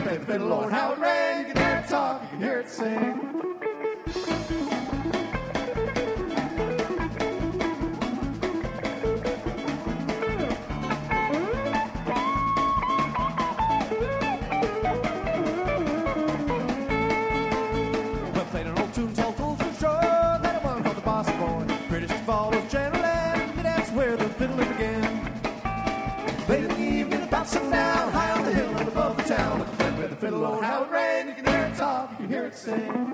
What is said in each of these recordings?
Play the fiddle, oh, and how it rang. You can hear it talk, you can hear it sing. Sundown, high on the hill and above the town. With the fiddle, oh, how it rang. You can hear it talk, you can hear it sing.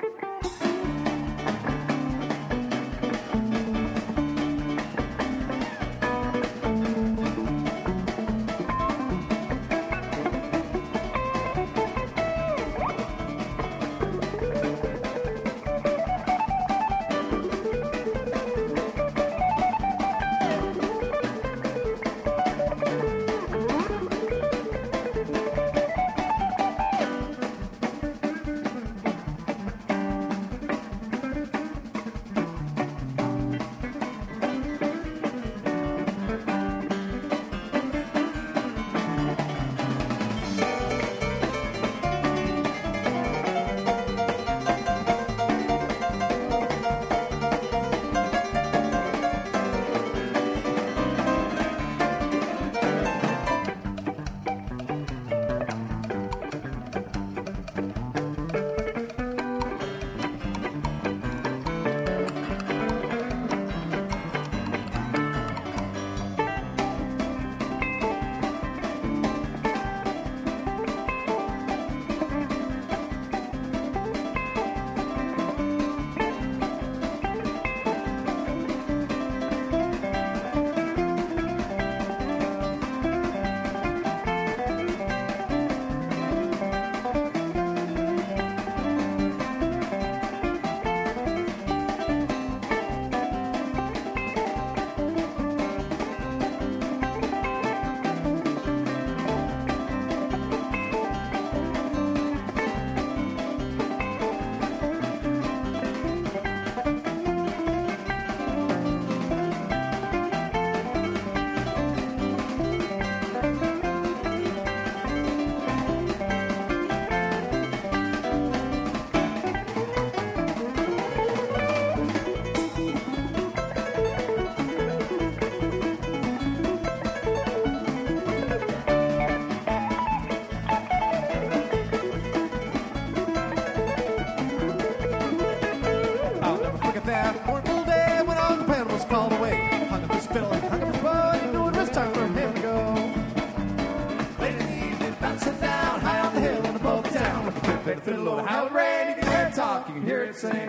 Fiddle, oh, how it rang. You can hear it talk, you can hear it sing.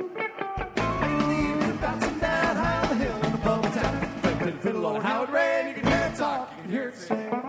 And leave it bouncing down high on the hill and above the town. Play the fiddle, oh, how it rang. You can hear it talk, you can hear it sing.